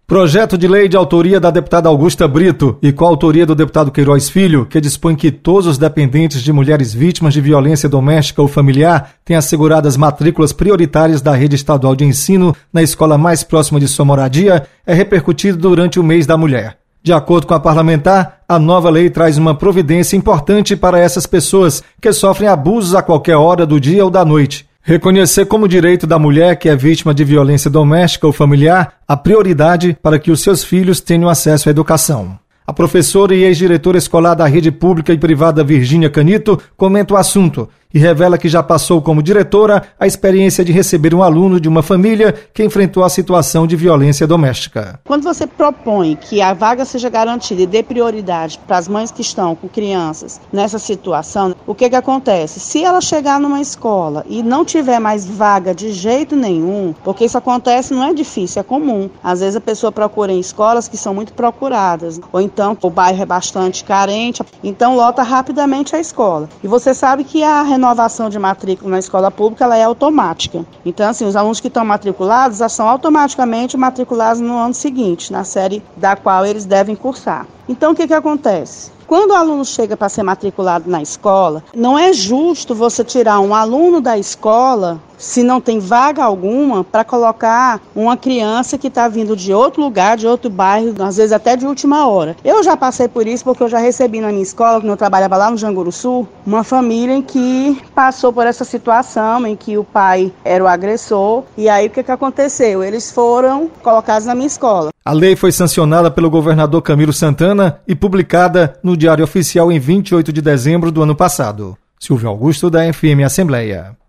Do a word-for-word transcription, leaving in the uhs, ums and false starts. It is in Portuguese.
Projeto de lei de autoria da deputada Augusta Brito e coautoria do deputado Queiroz Filho, que dispõe que todos os dependentes de mulheres vítimas de violência doméstica ou familiar tenham asseguradas matrículas prioritárias da rede estadual de ensino na escola mais próxima de sua moradia, é repercutido durante o mês da mulher. De acordo com a parlamentar, a nova lei traz uma providência importante para essas pessoas que sofrem abusos a qualquer hora do dia ou da noite. Reconhecer como direito da mulher que é vítima de violência doméstica ou familiar a prioridade para que os seus filhos tenham acesso à educação. A professora e ex-diretora escolar da rede pública e privada Virgínia Canito comenta o assunto e revela que já passou como diretora a experiência de receber um aluno de uma família que enfrentou a situação de violência doméstica. Quando você propõe que a vaga seja garantida e dê prioridade para as mães que estão com crianças nessa situação, o que que acontece? Se ela chegar numa escola e não tiver mais vaga de jeito nenhum, porque isso acontece, não é difícil, é comum. Às vezes a pessoa procura em escolas que são muito procuradas, ou então o bairro é bastante carente, então lota rapidamente a escola. E você sabe que a renovação de matrícula na escola pública ela é automática. Então, assim, os alunos que estão matriculados já são automaticamente matriculados no ano seguinte, na série da qual eles devem cursar. Então, o que que acontece? Quando o aluno chega para ser matriculado na escola, não é justo você tirar um aluno da escola, se não tem vaga alguma, para colocar uma criança que está vindo de outro lugar, de outro bairro, às vezes até de última hora. Eu já passei por isso porque eu já recebi na minha escola, quando eu trabalhava lá no Janguru Sul, uma família em que passou por essa situação, em que o pai era o agressor, e aí o que que aconteceu? Eles foram colocados na minha escola. A lei foi sancionada pelo governador Camilo Santana e publicada no Diário Oficial em vinte e oito de dezembro do ano passado. Silvio Augusto, da F M Assembleia.